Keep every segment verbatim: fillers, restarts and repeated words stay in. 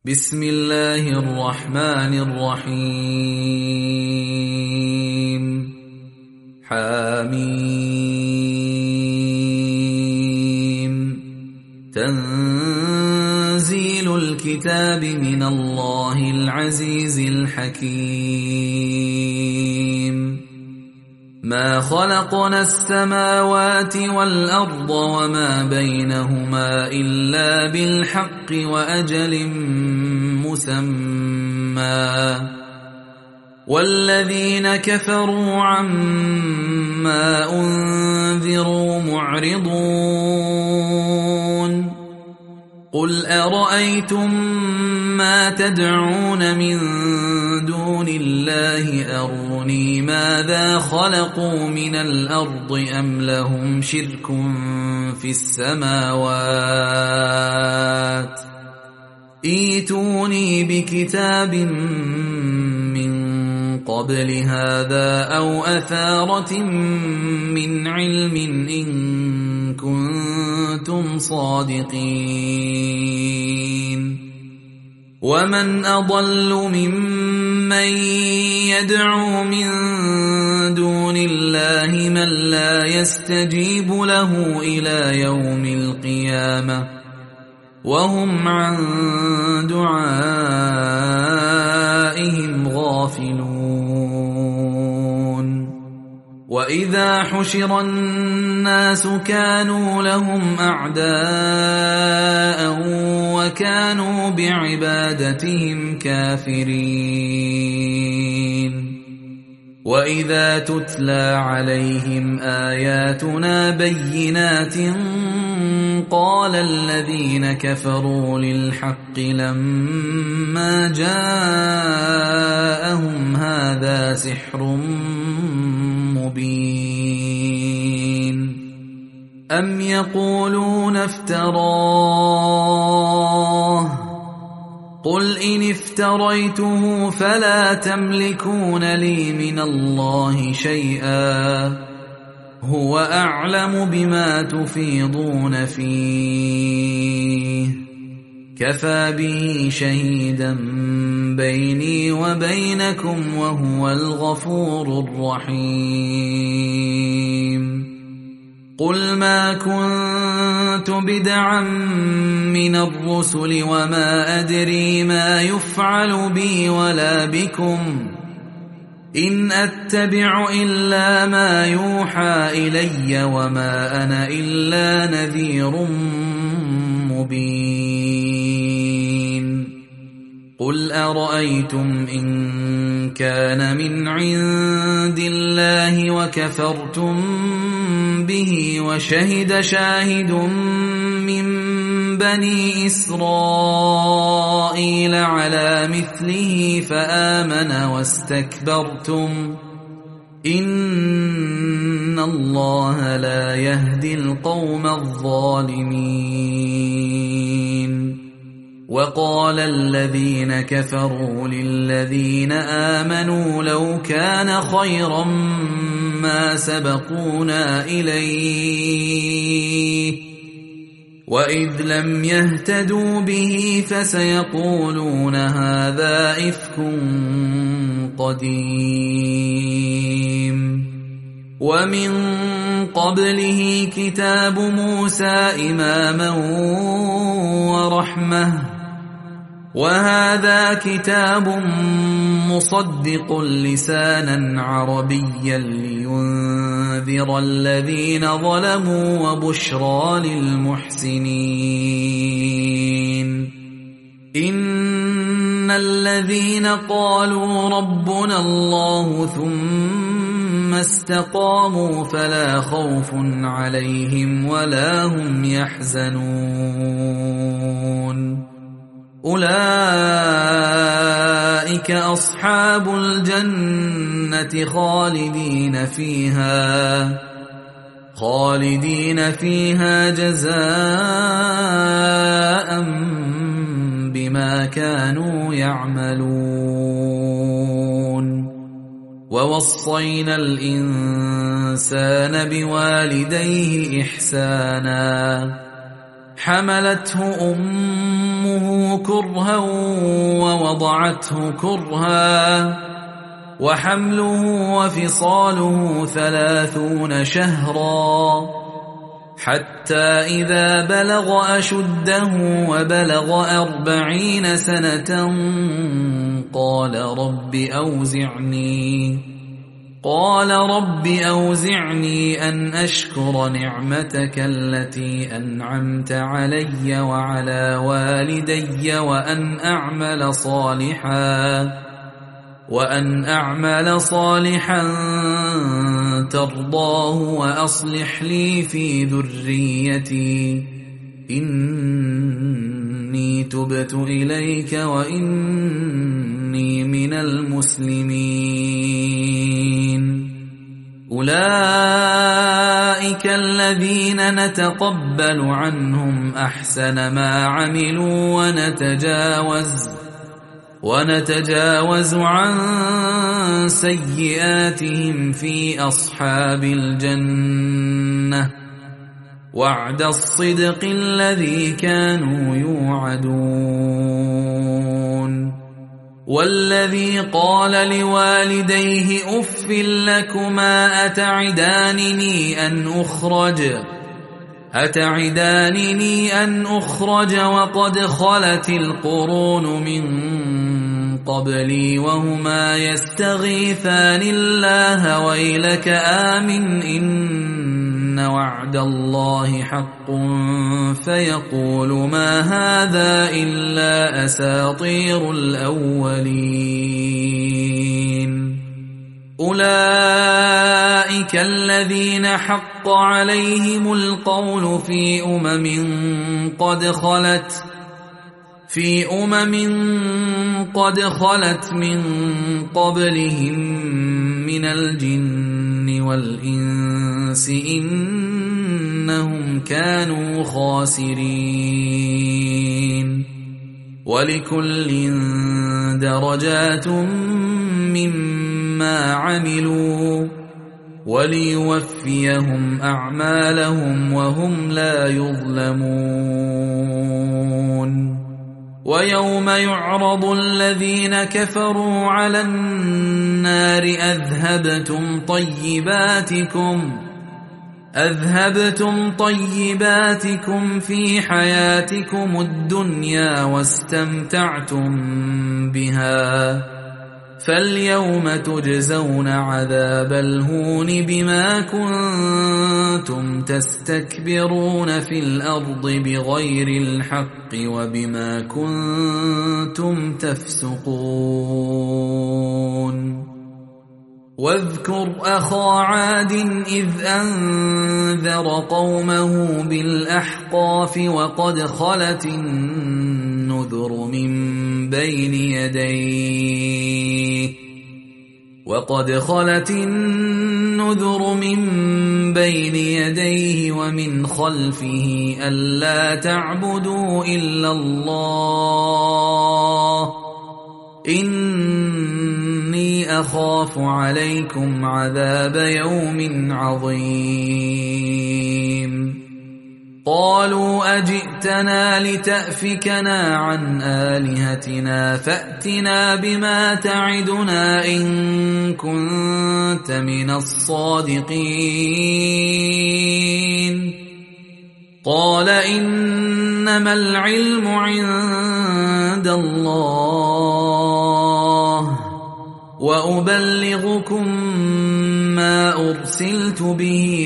بسم الله الرحمن الرحيم حميم تنزيل الكتاب من الله العزيز الحكيم ما خلقنا السماوات والأرض وما بينهما إلا بالحق وأجل مسمى والذين كفروا عما أنذروا معرضون قل أرأيتم ما تدعون من دون الله أروني ماذا خلقوا من الأرض أم لهم شرك في السماوات ائتوني بكتاب من قبل هذا أو أثارة من علم إن كنتم صادقين ومن أضل ممن يدعو من دون الله من لا يستجيب له إلى يوم القيامة وهم عن دعائهم غافلون وإذا حشر الناس كانوا لهم أعداء وكانوا بعبادتهم كافرين وإذا تتلى عليهم آياتنا بينات قال الذين كفروا للحق لما جاءهم هذا سحر مبين أم يقولون افتراه قل إن افتريته فلا تملكون لي من الله شيئا هو أعلم بما تفيضون فيه كفى به شهيدا بيني وبينكم وهو الغفور الرحيم قل ما كنت بدعا من الرسل وما أدري ما يفعل بي ولا بكم إن أتبع إلا ما يوحى إلي وما أنا إلا نذير مبين قل أرأيتم إن كان من عند الله وكفرتم به وشهد شاهد من بني إسرائيل على مثله فآمن واستكبرتم إن الله لا يهدي القوم الظالمين وقال الذين كفروا للذين آمنوا لو كان خيرا ما سبقونا إليه وإذ لم يهتدوا به فسيقولون هذا إفك قديم ومن قبله كتاب موسى إماما ورحمة وهذا كتاب مصدق لسانا عربيا لينذر الذين ظلموا وبشرى للمحسنين إن الذين قالوا ربنا الله ثم استقاموا فلا خوف عليهم ولا هم يحزنون أولئك أصحاب الجنة خالدين فيها خالدين فيها جزاء بما كانوا يعملون ووصينا الإنسان بوالديه إحسانا حملته أمه كرها ووضعته كرها وحمله وفصاله ثلاثون شهرا حتى إذا بلغ أشده وبلغ أربعين سنة قال رب أوزعني قال رب أوزعني أن أشكر نعمتك التي أنعمت علي وعلى والدي وأن أعمل صالحا وأن أعمل صالحا ترضاه وأصلح لي في ذريتي إني تبت إليك وإني من المسلمين. أولئك الذين نتقبل عنهم أحسن ما عملوا ونتجاوز ونتجاوز عن سيئاتهم في أصحاب الجنة وعد الصدق الذي كانوا يوعدون. والذي قال لوالديه أف لكما أتعدانني أن أخرج أتعدانني أن أخرج وقد خلت القرون من قبلي وهما يستغيثان الله ويلك آمن إن وعد الله حق فيقول ما هذا إلا أساطير الأولين. أولئك الذين حق عليهم القول في أمم قد خلت في أمم قد خلت من قبلهم من الجن والإنس إنهم كانوا خاسرين. ولكل درجات مما عملوا وليوفيهم أعمالهم وهم لا يظلمون. ويوم يعرض الذين كفروا على النار أذهبتم طيباتكم أذهبتم طيباتكم في حياتكم الدنيا واستمتعتم بها فاليوم تجزون عذاب الهون بما كنتم تستكبرون في الأرض بغير الحق وبما كنتم تفسقون. واذكر أخا عاد إذ أنذر قومه بالأحقاف وقد خلت النذر من بين يديه وقد خلت النذر من بين يديه ومن خلفه ألا تعبدوا إلا الله إني أخاف عليكم عذاب يوم عظيم. قالوا أجئتنا لتأفكنا عن آلهتنا فأتنا بما تعدنا إن كنت من الصادقين. قال إنما العلم عند الله وأبلغكم ما أرسلت به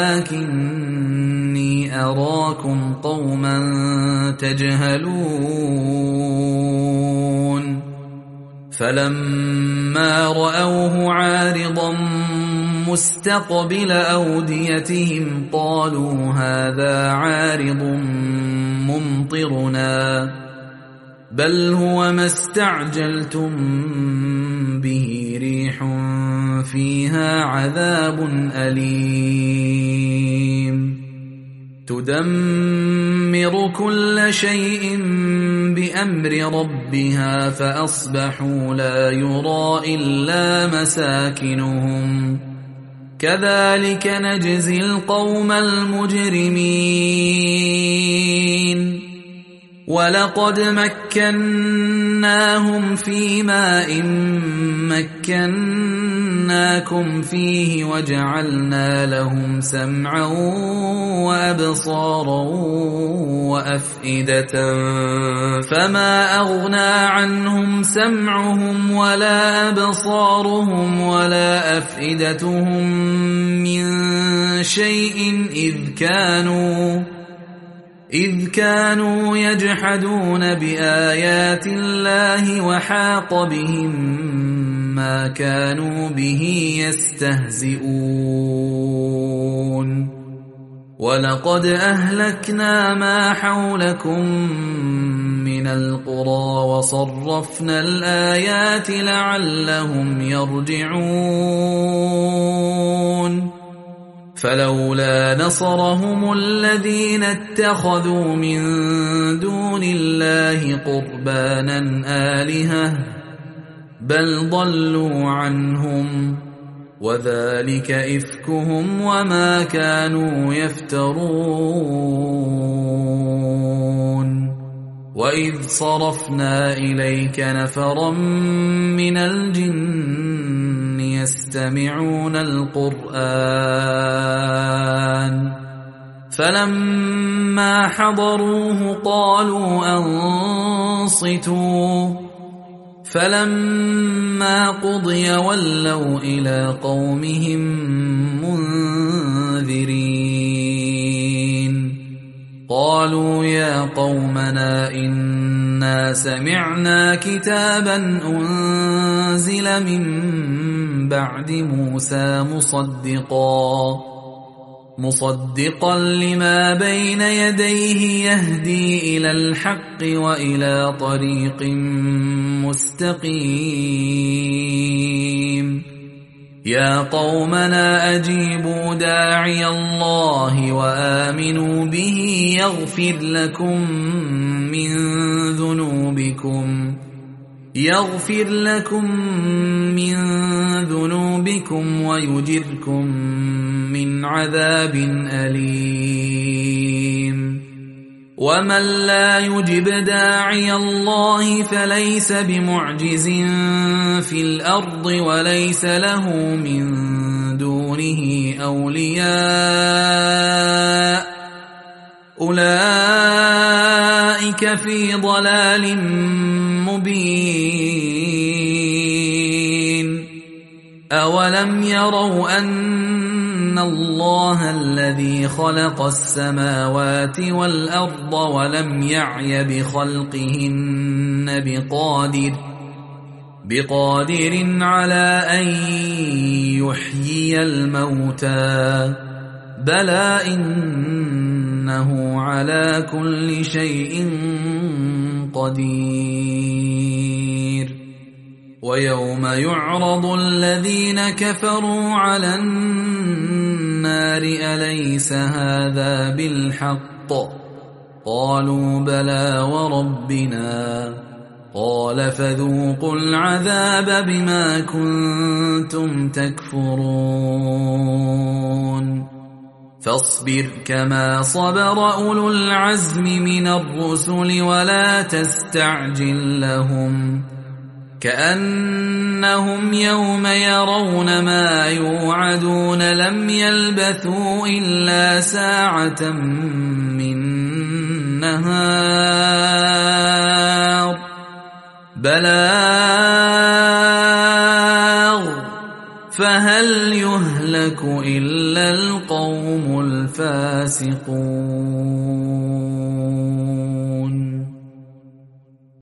ولكني أراكم قوما تجهلون. فلما رأوه عارضا مستقبل أوديتهم قالوا هذا عارض ممطرنا بل هو ما استعجلتم به ريح فيها عذاب أليم تدمر كل شيء بأمر ربها فأصبحوا لا يرى إلا مساكنهم كذلك نجزي القوم المجرمين ولقد مكناهم في ماء مكناكم فيه وجعلنا لهم سمعا وأبصارا وأفئدة فما أغنى عنهم سمعهم ولا أبصارهم ولا أفئدتهم من شيء إذ كانوا إذ كانوا يجحدون بآيات الله وحاق بهم ما كانوا به يستهزئون ولقد أهلكنا ما حولكم من القرى وصرفنا الآيات لعلهم يرجعون فلولا نصرهم الذين اتخذوا من دون الله قربانا آلهة بل ضلوا عنهم وذلك إفكهم وما كانوا يفترون وإذ صرفنا إليك نفرا من الجن يستمعون القرآن فلما حضروه قالوا أنصتوا فلما قضي ولوا إلى قومهم منذرين قالوا يا قومنا إنا سمعنا كتابا أنزل من بعد موسى مصدقا مصدقا لما بين يديه يهدي إلى الحق وإلى طريق مستقيم يا قومنا أجيبوا داعي الله وآمنوا به يغفر لكم من ذنوبكم يغفر لكم من ذنوبكم ويجركم من عذاب أليم ومن لا يجب داعي الله فليس بمعجز في الأرض وليس له من دونه أولياء أولئك في ضلال مبين أولم يروا أن الله الذي خلق السماوات والأرض ولم يعي بخلقهن بقادر بقادر على أن يحيي الموتى بلى إنه على كل شيء قدير ويوم يعرض الذين كفروا على النار أليس هذا بالحق قالوا بلى وربنا قال فذوقوا العذاب بما كنتم تكفرون فاصبر كما صبر أولو العزم من الرسل ولا تستعجل لهم كأنهم يوم يرون ما يوعدون لم يلبثوا إلا ساعة من نهار بلاغ فهل يهلك إلا القوم الفاسقون